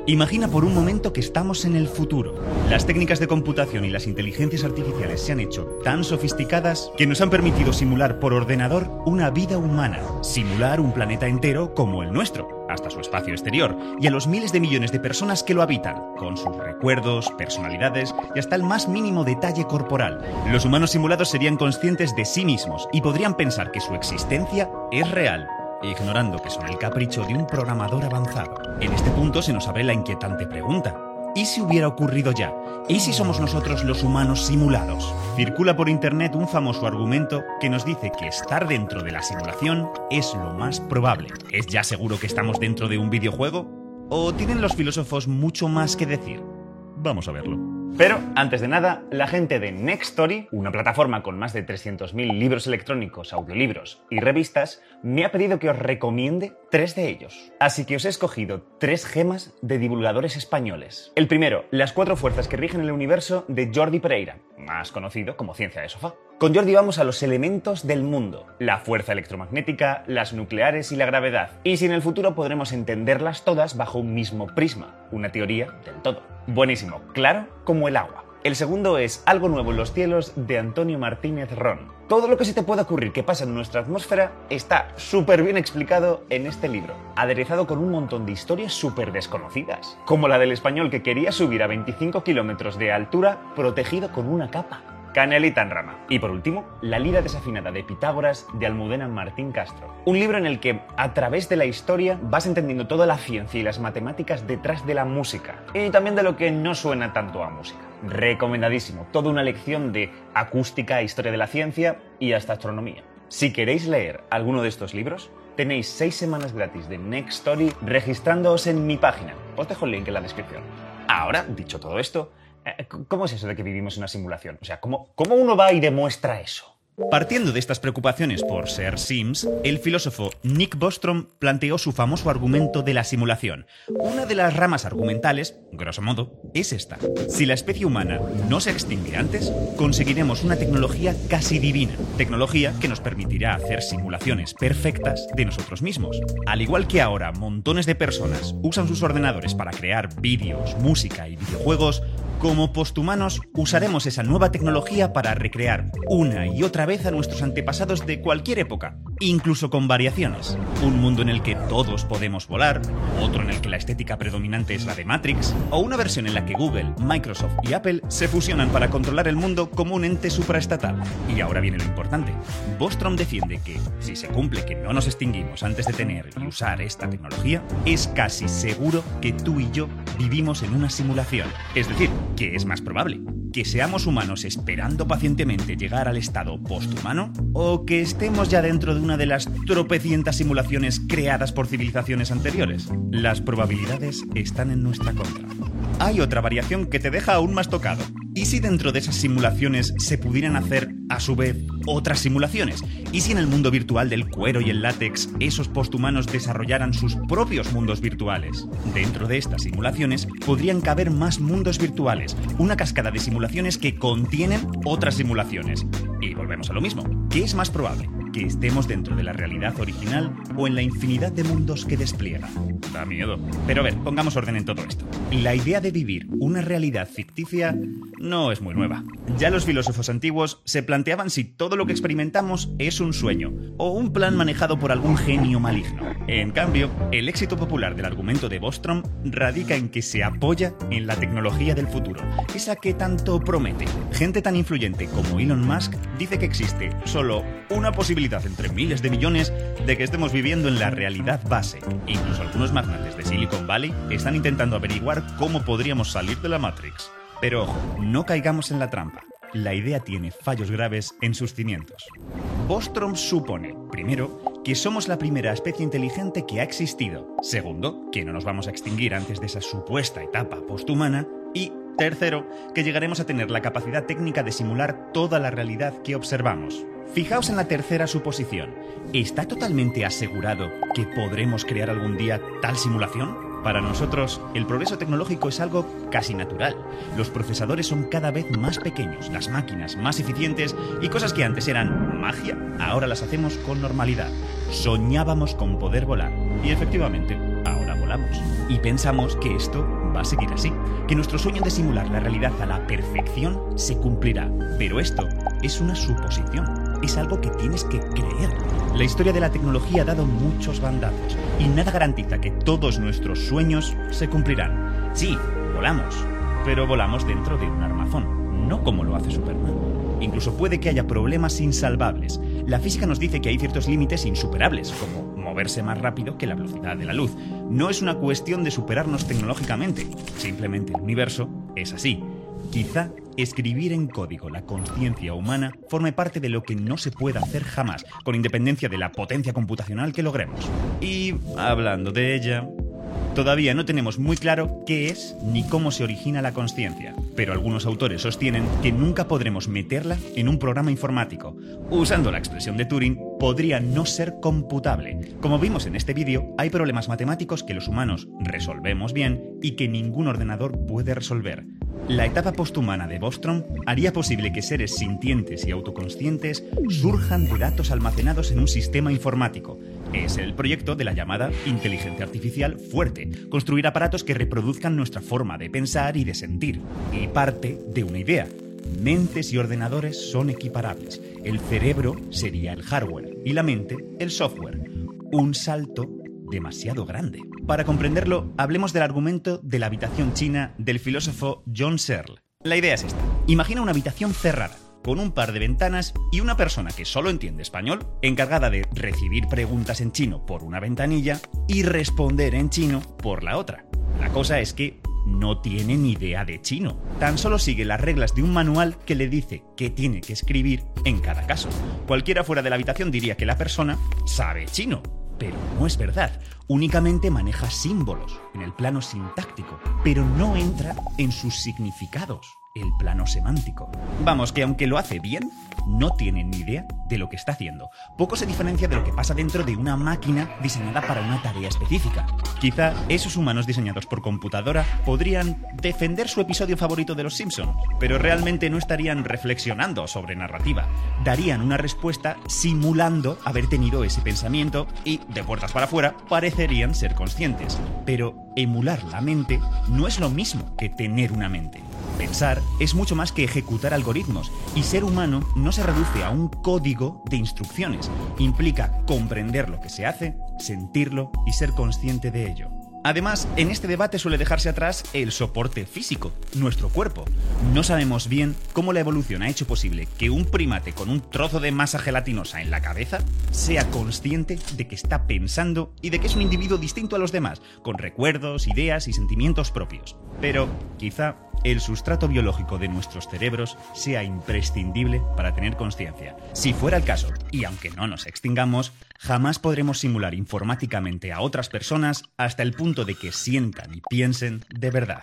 Imagina por un momento que estamos en el futuro. Las técnicas de computación y las inteligencias artificiales se han hecho tan sofisticadas que nos han permitido simular por ordenador una vida humana, simular un planeta entero como el nuestro, hasta su espacio exterior, y a los miles de millones de personas que lo habitan, con sus recuerdos, personalidades y hasta el más mínimo detalle corporal. Los humanos simulados serían conscientes de sí mismos y podrían pensar que su existencia es real, ignorando que son el capricho de un programador avanzado. En este punto se nos abre la inquietante pregunta: ¿y si hubiera ocurrido ya? ¿Y si somos nosotros los humanos simulados? Circula por internet un famoso argumento que nos dice que estar dentro de la simulación es lo más probable. ¿Es ya seguro que estamos dentro de un videojuego? ¿O tienen los filósofos mucho más que decir? Vamos a verlo. Pero, antes de nada, la gente de Nextory, una plataforma con más de 300.000 libros electrónicos, audiolibros y revistas, me ha pedido que os recomiende 3 de ellos. Así que os he escogido 3 gemas de divulgadores españoles. El primero, Las 4 fuerzas que rigen el universo, de Jordi Pereira, más conocido como Ciencia de Sofá. Con Jordi vamos a los elementos del mundo: la fuerza electromagnética, las nucleares y la gravedad. Y si en el futuro podremos entenderlas todas bajo un mismo prisma, una teoría del todo. Buenísimo, claro como el agua. El segundo es Algo nuevo en los cielos, de Antonio Martínez Ron. Todo lo que se te pueda ocurrir que pasa en nuestra atmósfera está súper bien explicado en este libro, aderezado con un montón de historias súper desconocidas, como la del español que quería subir a 25 kilómetros de altura protegido con una capa. Canelita en rama. Y por último, La lira desafinada de Pitágoras, de Almudena Martín Castro. Un libro en el que, a través de la historia, vas entendiendo toda la ciencia y las matemáticas detrás de la música. Y también de lo que no suena tanto a música. Recomendadísimo. Toda una lección de acústica, historia de la ciencia y hasta astronomía. Si queréis leer alguno de estos libros, tenéis 6 semanas gratis de Nextory registrándoos en mi página. Os dejo el link en la descripción. Ahora, dicho todo esto, ¿cómo es eso de que vivimos en una simulación? O sea, ¿cómo uno va y demuestra eso? Partiendo de estas preocupaciones por ser Sims, el filósofo Nick Bostrom planteó su famoso argumento de la simulación. Una de las ramas argumentales, grosso modo, es esta: si la especie humana no se extingue antes, conseguiremos una tecnología casi divina, tecnología que nos permitirá hacer simulaciones perfectas de nosotros mismos. Al igual que ahora montones de personas usan sus ordenadores para crear vídeos, música y videojuegos, como posthumanos usaremos esa nueva tecnología para recrear una y otra vez a nuestros antepasados de cualquier época, incluso con variaciones. Un mundo en el que todos podemos volar, otro en el que la estética predominante es la de Matrix, o una versión en la que Google, Microsoft y Apple se fusionan para controlar el mundo como un ente supraestatal. Y ahora viene lo importante. Bostrom defiende que, si se cumple que no nos extinguimos antes de tener y usar esta tecnología, es casi seguro que tú y yo vivimos en una simulación. Es decir, ¿qué es más probable? ¿Que seamos humanos esperando pacientemente llegar al estado posthumano? ¿O que estemos ya dentro de una de las tropecientas simulaciones creadas por civilizaciones anteriores? Las probabilidades están en nuestra contra. Hay otra variación que te deja aún más tocado. ¿Y si dentro de esas simulaciones se pudieran hacer, a su vez, otras simulaciones? ¿Y si en el mundo virtual del cuero y el látex esos posthumanos desarrollaran sus propios mundos virtuales? Dentro de estas simulaciones podrían caber más mundos virtuales, una cascada de simulaciones que contienen otras simulaciones. Y volvemos a lo mismo. ¿Qué es más probable? ¿Que estemos dentro de la realidad original o en la infinidad de mundos que despliega? Da miedo. Pero a ver, pongamos orden en todo esto. La idea de vivir una realidad ficticia no es muy nueva. Ya los filósofos antiguos se planteaban si todo lo que experimentamos es un sueño o un plan manejado por algún genio maligno. En cambio, el éxito popular del argumento de Bostrom radica en que se apoya en la tecnología del futuro, esa que tanto promete. Gente tan influyente como Elon Musk dice que existe solo una posibilidad entre miles de millones de que estemos viviendo en la realidad base. Incluso algunos magnates de Silicon Valley están intentando averiguar cómo podríamos salir de la Matrix. Pero ojo, no caigamos en la trampa. La idea tiene fallos graves en sus cimientos. Bostrom supone, primero, que somos la primera especie inteligente que ha existido. Segundo, que no nos vamos a extinguir antes de esa supuesta etapa posthumana. Y tercero, que llegaremos a tener la capacidad técnica de simular toda la realidad que observamos. Fijaos en la tercera suposición. ¿Está totalmente asegurado que podremos crear algún día tal simulación? Para nosotros, el progreso tecnológico es algo casi natural. Los procesadores son cada vez más pequeños, las máquinas más eficientes y cosas que antes eran magia, ahora las hacemos con normalidad. Soñábamos con poder volar y efectivamente, ahora volamos. volamos. Y pensamos que esto va a seguir así, que nuestro sueño de simular la realidad a la perfección se cumplirá. Pero esto es una suposición, es algo que tienes que creer. La historia de la tecnología ha dado muchos bandazos y nada garantiza que todos nuestros sueños se cumplirán. Sí, volamos, pero volamos dentro de un armazón, no como lo hace Superman. Incluso puede que haya problemas insalvables. La física nos dice que hay ciertos límites insuperables, como moverse más rápido que la velocidad de la luz. No es una cuestión de superarnos tecnológicamente, simplemente el universo es así. Quizá escribir en código la conciencia humana forme parte de lo que no se pueda hacer jamás, con independencia de la potencia computacional que logremos. Y hablando de ella, todavía no tenemos muy claro qué es ni cómo se origina la consciencia, pero algunos autores sostienen que nunca podremos meterla en un programa informático. Usando la expresión de Turing, podría no ser computable. Como vimos en este vídeo, hay problemas matemáticos que los humanos resolvemos bien y que ningún ordenador puede resolver. La etapa posthumana de Bostrom haría posible que seres sintientes y autoconscientes surjan de datos almacenados en un sistema informático. Es el proyecto de la llamada inteligencia artificial fuerte, construir aparatos que reproduzcan nuestra forma de pensar y de sentir. Y parte de una idea: mentes y ordenadores son equiparables. El cerebro sería el hardware y la mente el software. Un salto demasiado grande. Para comprenderlo, hablemos del argumento de la habitación china del filósofo John Searle. La idea es esta. Imagina una habitación cerrada, con un par de ventanas y una persona que solo entiende español, encargada de recibir preguntas en chino por una ventanilla y responder en chino por la otra. La cosa es que no tiene ni idea de chino. Tan solo sigue las reglas de un manual que le dice qué tiene que escribir en cada caso. Cualquiera fuera de la habitación diría que la persona sabe chino. Pero no es verdad, únicamente maneja símbolos en el plano sintáctico, pero no entra en sus significados, el plano semántico. Vamos, que aunque lo hace bien, no tiene ni idea de lo que está haciendo. Poco se diferencia de lo que pasa dentro de una máquina diseñada para una tarea específica. Quizá esos humanos diseñados por computadora podrían defender su episodio favorito de Los Simpson, pero realmente no estarían reflexionando sobre narrativa. Darían una respuesta simulando haber tenido ese pensamiento y, de puertas para afuera, parecerían ser conscientes. Pero emular la mente no es lo mismo que tener una mente. Pensar es mucho más que ejecutar algoritmos, y ser humano no se reduce a un código de instrucciones. Implica comprender lo que se hace, sentirlo y ser consciente de ello. Además, en este debate suele dejarse atrás el soporte físico, nuestro cuerpo. No sabemos bien cómo la evolución ha hecho posible que un primate con un trozo de masa gelatinosa en la cabeza sea consciente de que está pensando y de que es un individuo distinto a los demás, con recuerdos, ideas y sentimientos propios. Pero quizá el sustrato biológico de nuestros cerebros sea imprescindible para tener conciencia. Si fuera el caso, y aunque no nos extingamos, jamás podremos simular informáticamente a otras personas hasta el punto de que sientan y piensen de verdad.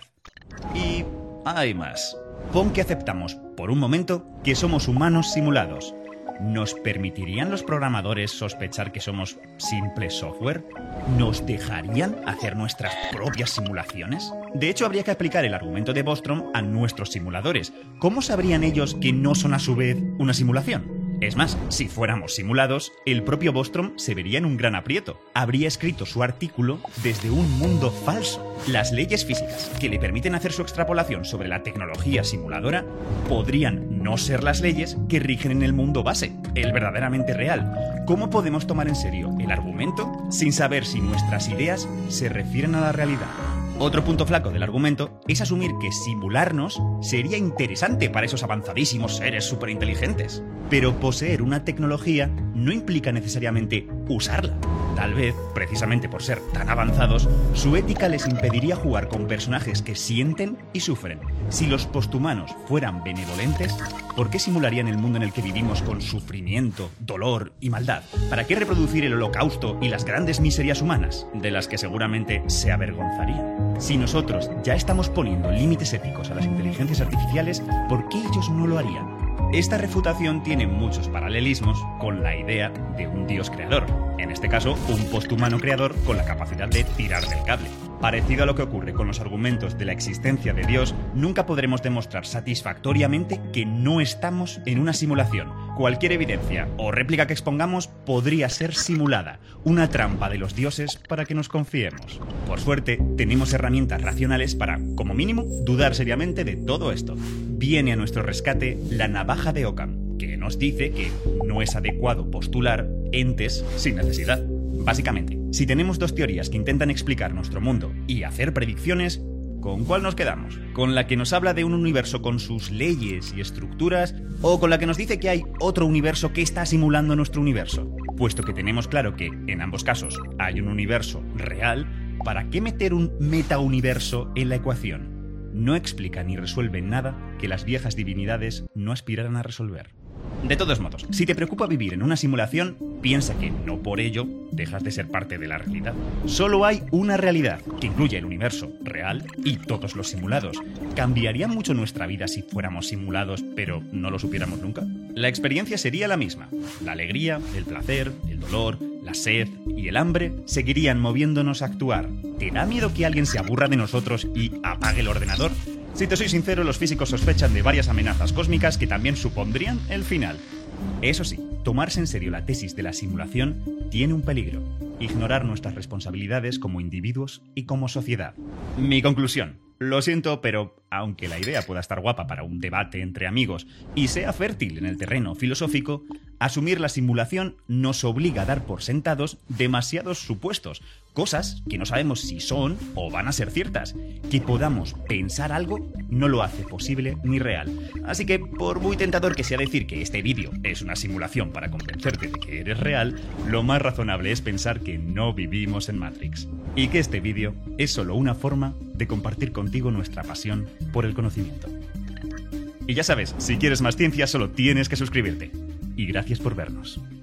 Y hay más. Pon que aceptamos por un momento que somos humanos simulados. ¿Nos permitirían los programadores sospechar que somos simple software? ¿Nos dejarían hacer nuestras propias simulaciones? De hecho, habría que aplicar el argumento de Bostrom a nuestros simuladores. ¿Cómo sabrían ellos que no son a su vez una simulación? Es más, si fuéramos simulados, el propio Bostrom se vería en un gran aprieto. Habría escrito su artículo desde un mundo falso. Las leyes físicas que le permiten hacer su extrapolación sobre la tecnología simuladora podrían no ser las leyes que rigen en el mundo base, el verdaderamente real. ¿Cómo podemos tomar en serio el argumento sin saber si nuestras ideas se refieren a la realidad? Otro punto flaco del argumento es asumir que simularnos sería interesante para esos avanzadísimos seres superinteligentes. Pero poseer una tecnología no implica necesariamente usarla. Tal vez, precisamente por ser tan avanzados, su ética les impediría jugar con personajes que sienten y sufren. Si los posthumanos fueran benevolentes, ¿por qué simularían el mundo en el que vivimos con sufrimiento, dolor y maldad? ¿Para qué reproducir el holocausto y las grandes miserias humanas, de las que seguramente se avergonzarían? Si nosotros ya estamos poniendo límites éticos a las inteligencias artificiales, ¿por qué ellos no lo harían? Esta refutación tiene muchos paralelismos con la idea de un dios creador, en este caso un posthumano creador con la capacidad de tirar del cable. Parecido a lo que ocurre con los argumentos de la existencia de Dios, nunca podremos demostrar satisfactoriamente que no estamos en una simulación. cualquier evidencia o réplica que expongamos podría ser simulada, una trampa de los dioses para que nos confiemos. Por suerte, tenemos herramientas racionales para, como mínimo, dudar seriamente de todo esto. Viene a nuestro rescate la navaja de Occam, que nos dice que no es adecuado postular entes sin necesidad. Básicamente, si tenemos dos teorías que intentan explicar nuestro mundo y hacer predicciones, ¿con cuál nos quedamos? ¿Con la que nos habla de un universo con sus leyes y estructuras? ¿O con la que nos dice que hay otro universo que está simulando nuestro universo? Puesto que tenemos claro que, en ambos casos, hay un universo real, ¿para qué meter un metauniverso en la ecuación? No explica ni resuelve nada que las viejas divinidades no aspiraran a resolver. De todos modos, si te preocupa vivir en una simulación, piensa que no por ello dejas de ser parte de la realidad. Solo hay una realidad, que incluye el universo real y todos los simulados. ¿Cambiaría mucho nuestra vida si fuéramos simulados, pero no lo supiéramos nunca? La experiencia sería la misma. La alegría, el placer, el dolor, la sed y el hambre seguirían moviéndonos a actuar. ¿Te da miedo que alguien se aburra de nosotros y apague el ordenador? Si te soy sincero, los físicos sospechan de varias amenazas cósmicas que también supondrían el final. Eso sí, tomarse en serio la tesis de la simulación tiene un peligro: ignorar nuestras responsabilidades como individuos y como sociedad. Mi conclusión: lo siento, pero aunque la idea pueda estar guapa para un debate entre amigos y sea fértil en el terreno filosófico, asumir la simulación nos obliga a dar por sentados demasiados supuestos, cosas que no sabemos si son o van a ser ciertas. Que podamos pensar algo no lo hace posible ni real. Así que, por muy tentador que sea decir que este vídeo es una simulación para convencerte de que eres real, lo más razonable es pensar que no vivimos en Matrix. Y que este vídeo es solo una forma de compartir contigo nuestra pasión por el conocimiento. Y ya sabes, si quieres más ciencia solo tienes que suscribirte. Y gracias por vernos.